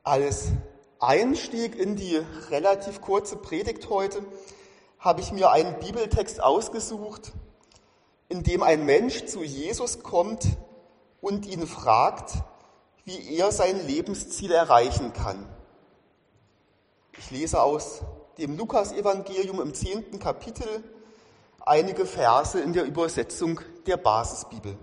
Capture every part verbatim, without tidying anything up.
Als Einstieg in die relativ kurze Predigt heute habe ich mir einen Bibeltext ausgesucht, in dem ein Mensch zu Jesus kommt und ihn fragt, wie er sein Lebensziel erreichen kann. Ich lese aus dem Lukas-Evangelium im zehnten Kapitel einige Verse in der Übersetzung der Basisbibel.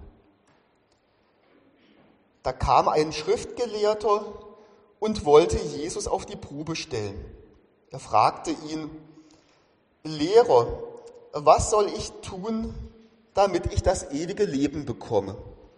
Da kam ein Schriftgelehrter und wollte Jesus auf die Probe stellen. Er fragte ihn: Lehrer, was soll ich tun, damit ich das ewige Leben bekomme?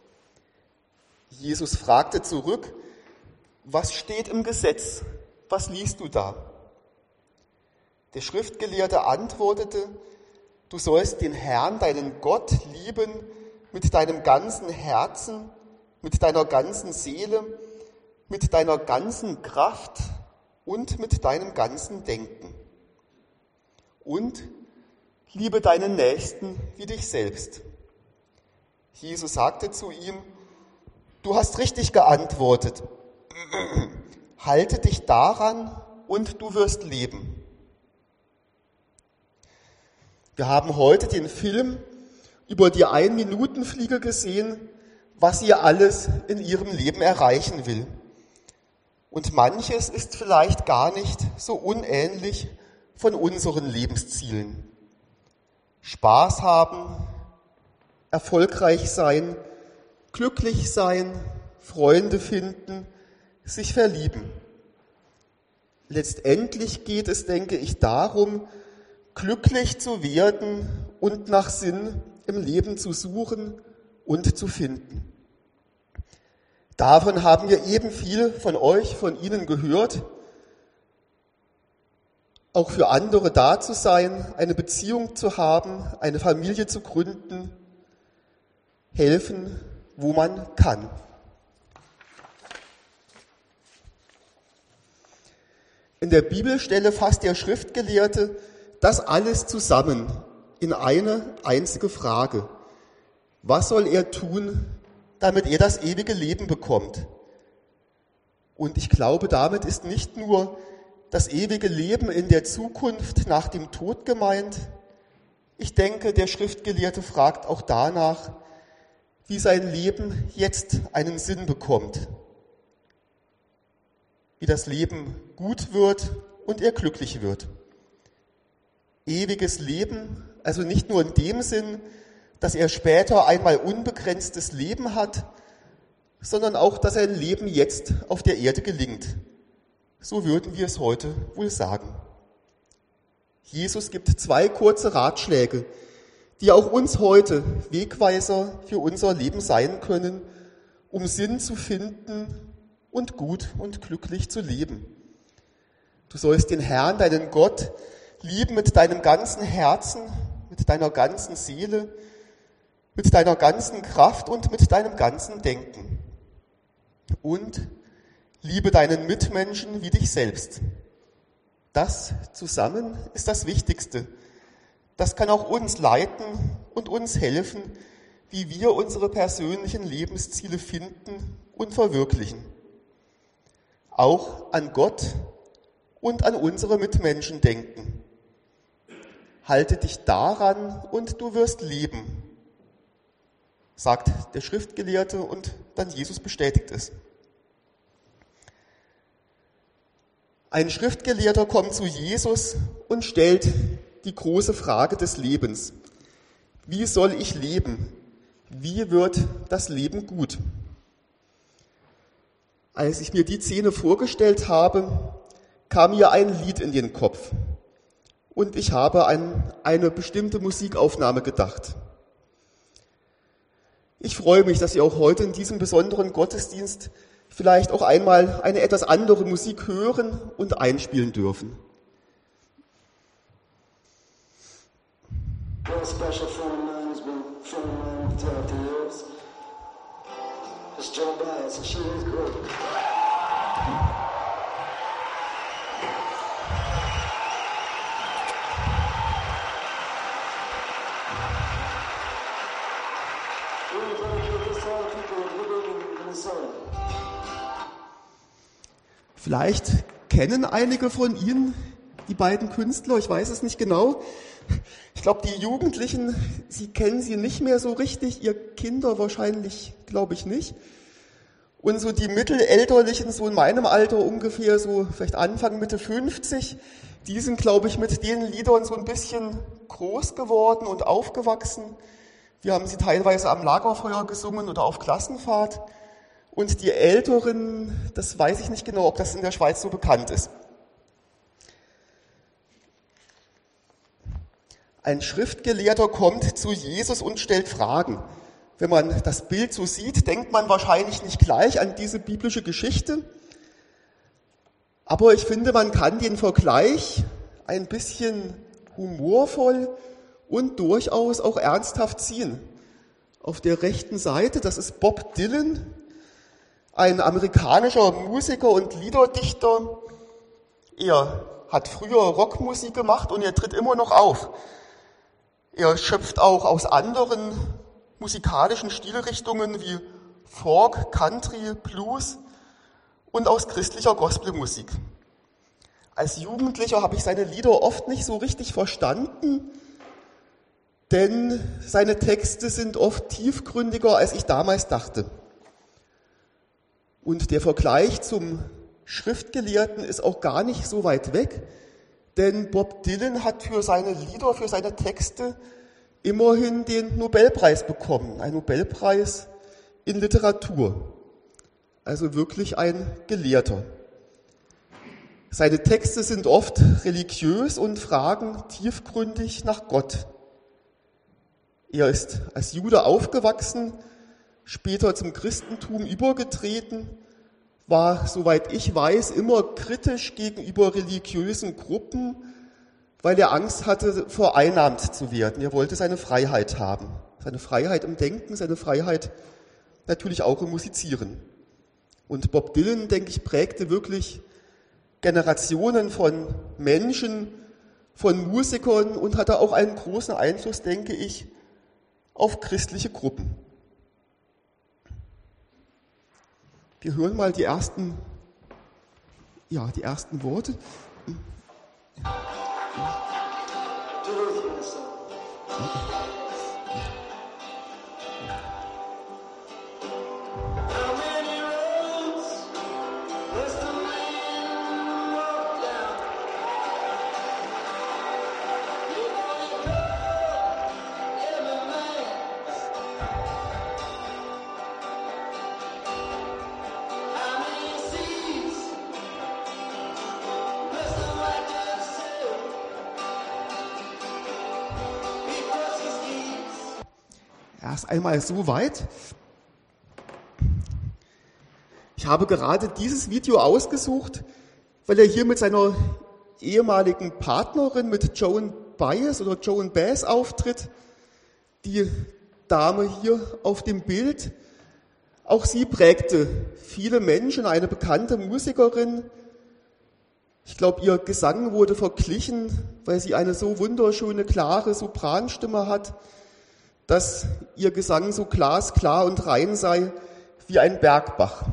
Jesus fragte zurück: Was steht im Gesetz? Was liest du da? Der Schriftgelehrte antwortete: Du sollst den Herrn, deinen Gott, lieben mit deinem ganzen Herzen, mit deiner ganzen Seele, mit deiner ganzen Kraft und mit deinem ganzen Denken. Und liebe deinen Nächsten wie dich selbst. Jesus sagte zu ihm: Du hast richtig geantwortet. Halte dich daran und du wirst leben. Wir haben heute den Film über die Ein-Minuten-Fliege gesehen, was sie alles in ihrem Leben erreichen will. Und manches ist vielleicht gar nicht so unähnlich von unseren Lebenszielen. Spaß haben, erfolgreich sein, glücklich sein, Freunde finden, sich verlieben. Letztendlich geht es, denke ich, darum, glücklich zu werden und nach Sinn im Leben zu suchen und zu finden. Davon haben wir eben viel von euch, von Ihnen gehört. Auch für andere da zu sein, eine Beziehung zu haben, eine Familie zu gründen, helfen, wo man kann. In der Bibelstelle fasst der Schriftgelehrte das alles zusammen in eine einzige Frage: Was soll er tun, damit er das ewige Leben bekommt? Und ich glaube, damit ist nicht nur das ewige Leben in der Zukunft nach dem Tod gemeint. Ich denke, der Schriftgelehrte fragt auch danach, wie sein Leben jetzt einen Sinn bekommt, wie das Leben gut wird und er glücklich wird. Ewiges Leben, also nicht nur in dem Sinn, dass er später einmal unbegrenztes Leben hat, sondern auch, dass sein Leben jetzt auf der Erde gelingt. So würden wir es heute wohl sagen. Jesus gibt zwei kurze Ratschläge, die auch uns heute Wegweiser für unser Leben sein können, um Sinn zu finden und gut und glücklich zu leben. Du sollst den Herrn, deinen Gott, lieben mit deinem ganzen Herzen, mit deiner ganzen Seele, mit deiner ganzen Kraft und mit deinem ganzen Denken. Und liebe deinen Mitmenschen wie dich selbst. Das zusammen ist das Wichtigste. Das kann auch uns leiten und uns helfen, wie wir unsere persönlichen Lebensziele finden und verwirklichen. Auch an Gott und an unsere Mitmenschen denken. Halte dich daran und du wirst leben, sagt der Schriftgelehrte und dann Jesus bestätigt es. Ein Schriftgelehrter kommt zu Jesus und stellt die große Frage des Lebens: Wie soll ich leben? Wie wird das Leben gut? Als ich mir die Szene vorgestellt habe, kam mir ein Lied in den Kopf und ich habe an eine bestimmte Musikaufnahme gedacht. Ich freue mich, dass Sie auch heute in diesem besonderen Gottesdienst vielleicht auch einmal eine etwas andere Musik hören und einspielen dürfen. Very special friend of mine has been a friend of mine throughout the years. It's Joan Baez, and she is great. Vielleicht kennen einige von Ihnen die beiden Künstler, ich weiß es nicht genau. Ich glaube, die Jugendlichen, sie kennen sie nicht mehr so richtig, ihr Kinder wahrscheinlich, glaube ich, nicht. Und so die Mittelelterlichen, so in meinem Alter ungefähr, so vielleicht Anfang, Mitte fünfzig, die sind, glaube ich, mit den Liedern so ein bisschen groß geworden und aufgewachsen. Wir haben sie teilweise am Lagerfeuer gesungen oder auf Klassenfahrt. Und die Älteren, das weiß ich nicht genau, ob das in der Schweiz so bekannt ist. Ein Schriftgelehrter kommt zu Jesus und stellt Fragen. Wenn man das Bild so sieht, denkt man wahrscheinlich nicht gleich an diese biblische Geschichte. Aber ich finde, man kann den Vergleich ein bisschen humorvoll und durchaus auch ernsthaft ziehen. Auf der rechten Seite, das ist Bob Dylan, ein amerikanischer Musiker und Liederdichter. Er hat früher Rockmusik gemacht und er tritt immer noch auf. Er schöpft auch aus anderen musikalischen Stilrichtungen wie Folk, Country, Blues und aus christlicher Gospelmusik. Als Jugendlicher habe ich seine Lieder oft nicht so richtig verstanden, denn seine Texte sind oft tiefgründiger, als ich damals dachte. Und der Vergleich zum Schriftgelehrten ist auch gar nicht so weit weg, denn Bob Dylan hat für seine Lieder, für seine Texte immerhin den Nobelpreis bekommen, ein Nobelpreis in Literatur, also wirklich ein Gelehrter. Seine Texte sind oft religiös und fragen tiefgründig nach Gott. Er ist als Jude aufgewachsen, später zum Christentum übergetreten, war, soweit ich weiß, immer kritisch gegenüber religiösen Gruppen, weil er Angst hatte, vereinnahmt zu werden. Er wollte seine Freiheit haben. Seine Freiheit im Denken, seine Freiheit natürlich auch im Musizieren. Und Bob Dylan, denke ich, prägte wirklich Generationen von Menschen, von Musikern und hatte auch einen großen Einfluss, denke ich, auf christliche Gruppen. Wir hören mal die ersten, ja, die ersten Worte. Erst einmal so weit. Ich habe gerade dieses Video ausgesucht, weil er hier mit seiner ehemaligen Partnerin, mit Joan Baez oder Joan Baez auftritt. Die Dame hier auf dem Bild. Auch sie prägte viele Menschen, eine bekannte Musikerin. Ich glaube, ihr Gesang wurde verglichen, weil sie eine so wunderschöne, klare Sopranstimme hat, dass ihr Gesang so glasklar und rein sei wie ein Bergbach.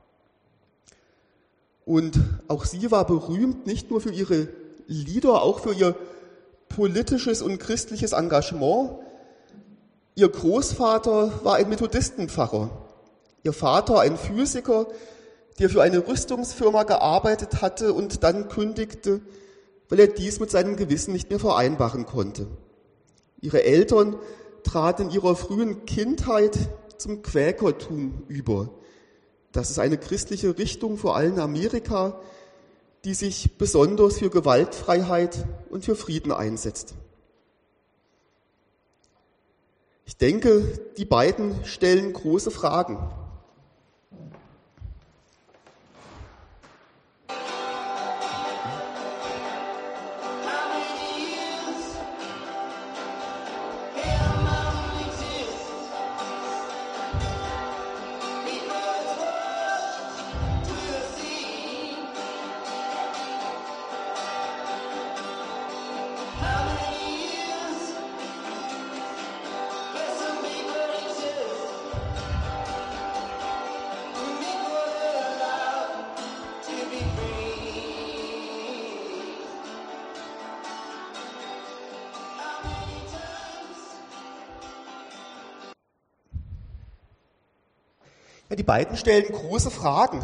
Und auch sie war berühmt, nicht nur für ihre Lieder, auch für ihr politisches und christliches Engagement. Ihr Großvater war ein Methodistenpfarrer, ihr Vater ein Physiker, der für eine Rüstungsfirma gearbeitet hatte und dann kündigte, weil er dies mit seinem Gewissen nicht mehr vereinbaren konnte. Ihre Eltern traten in ihrer frühen Kindheit zum Quäkertum über. Das ist eine christliche Richtung, vor allem in Amerika, die sich besonders für Gewaltfreiheit und für Frieden einsetzt. Ich denke, die beiden stellen große Fragen. Ja, die beiden stellen große Fragen.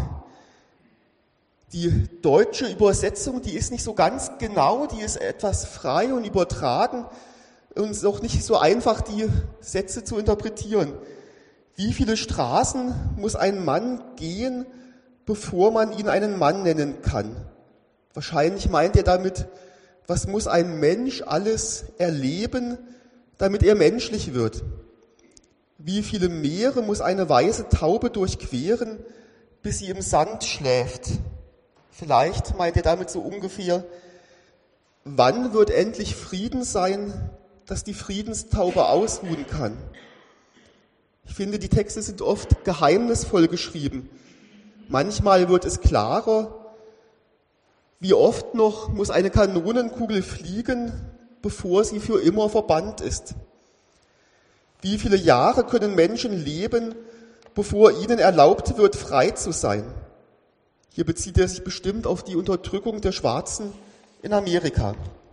Die deutsche Übersetzung, die ist nicht so ganz genau, die ist etwas frei und übertragen und ist auch nicht so einfach, die Sätze zu interpretieren. Wie viele Straßen muss ein Mann gehen, bevor man ihn einen Mann nennen kann? Wahrscheinlich meint er damit, was muss ein Mensch alles erleben, damit er menschlich wird? Wie viele Meere muss eine weiße Taube durchqueren, bis sie im Sand schläft? Vielleicht meint er damit so ungefähr, wann wird endlich Frieden sein, dass die Friedenstaube ausruhen kann? Ich finde, die Texte sind oft geheimnisvoll geschrieben. Manchmal wird es klarer. Wie oft noch muss eine Kanonenkugel fliegen, bevor sie für immer verbannt ist? Wie viele Jahre können Menschen leben, bevor ihnen erlaubt wird, frei zu sein? Hier bezieht er sich bestimmt auf die Unterdrückung der Schwarzen in Amerika.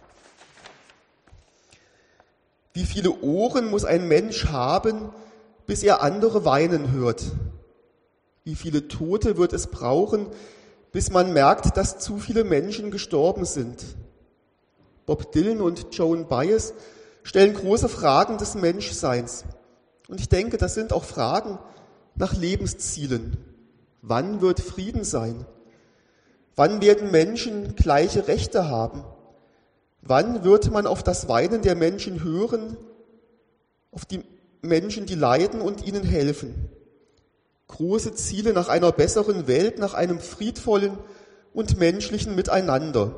Wie viele Ohren muss ein Mensch haben, bis er andere weinen hört? Wie viele Tote wird es brauchen, bis man merkt, dass zu viele Menschen gestorben sind? Bob Dylan und Joan Baez stellen große Fragen des Menschseins. Und ich denke, das sind auch Fragen nach Lebenszielen. Wann wird Frieden sein? Wann werden Menschen gleiche Rechte haben? Wann wird man auf das Weinen der Menschen hören, auf die Menschen, die leiden und ihnen helfen? Große Ziele nach einer besseren Welt, nach einem friedvollen und menschlichen Miteinander.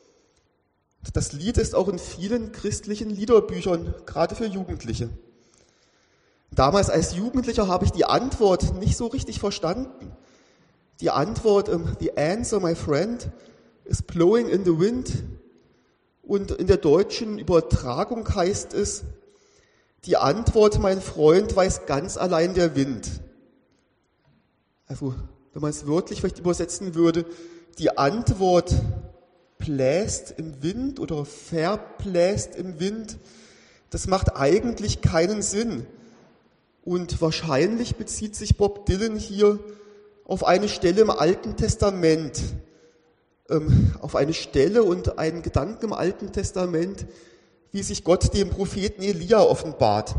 Das Lied ist auch in vielen christlichen Liederbüchern, gerade für Jugendliche. Damals als Jugendlicher habe ich die Antwort nicht so richtig verstanden. Die Antwort, the answer, my friend, is blowing in the wind. Und in der deutschen Übertragung heißt es, die Antwort, mein Freund, weiß ganz allein der Wind. Also, wenn man es wörtlich vielleicht übersetzen würde, die Antwort bläst im Wind oder verbläst im Wind, das macht eigentlich keinen Sinn. Und wahrscheinlich bezieht sich Bob Dylan hier auf eine Stelle im Alten Testament, ähm, auf eine Stelle und einen Gedanken im Alten Testament, wie sich Gott dem Propheten Elia offenbart.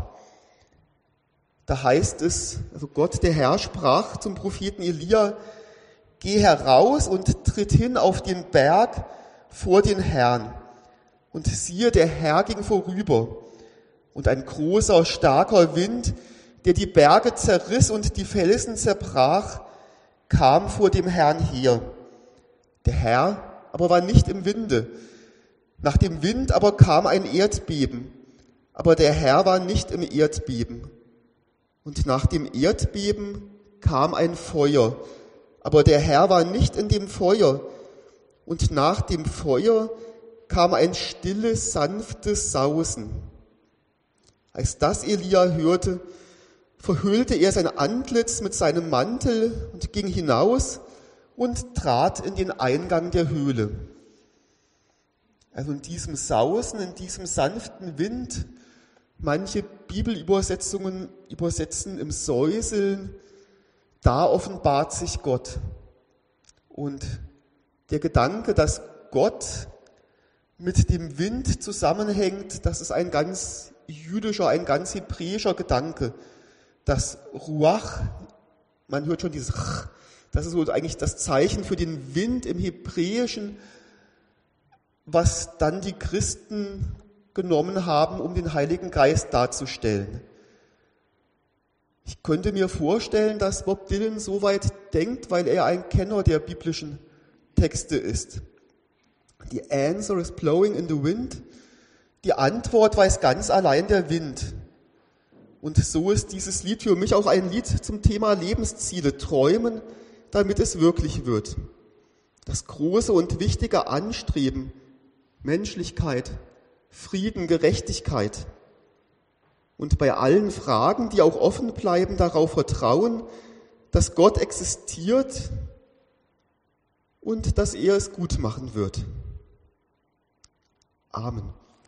Da heißt es, also Gott, der Herr, sprach zum Propheten Elia, geh heraus und tritt hin auf den Berg vor den Herrn. Und siehe, der Herr ging vorüber. Und ein großer, starker Wind, der die Berge zerriss und die Felsen zerbrach, kam vor dem Herrn her. Der Herr aber war nicht im Winde. Nach dem Wind aber kam ein Erdbeben. Aber der Herr war nicht im Erdbeben. Und nach dem Erdbeben kam ein Feuer. Aber der Herr war nicht in dem Feuer. Und nach dem Feuer kam ein stilles, sanftes Sausen. Als das Elia hörte, verhüllte er sein Antlitz mit seinem Mantel und ging hinaus und trat in den Eingang der Höhle. Also in diesem Sausen, in diesem sanften Wind, manche Bibelübersetzungen übersetzen im Säuseln, da offenbart sich Gott. Und der Gedanke, dass Gott mit dem Wind zusammenhängt, das ist ein ganz jüdischer, ein ganz hebräischer Gedanke. Das Ruach, man hört schon dieses Ch, das ist so eigentlich das Zeichen für den Wind im Hebräischen, was dann die Christen genommen haben, um den Heiligen Geist darzustellen. Ich könnte mir vorstellen, dass Bob Dylan so weit denkt, weil er ein Kenner der biblischen Texte ist. The answer is blowing in the wind. Die Antwort weiß ganz allein der Wind. Und so ist dieses Lied für mich auch ein Lied zum Thema Lebensziele, träumen, damit es wirklich wird. Das große und wichtige Anstreben, Menschlichkeit, Frieden, Gerechtigkeit. Und bei allen Fragen, die auch offen bleiben, darauf vertrauen, dass Gott existiert und dass er es gut machen wird. Amen.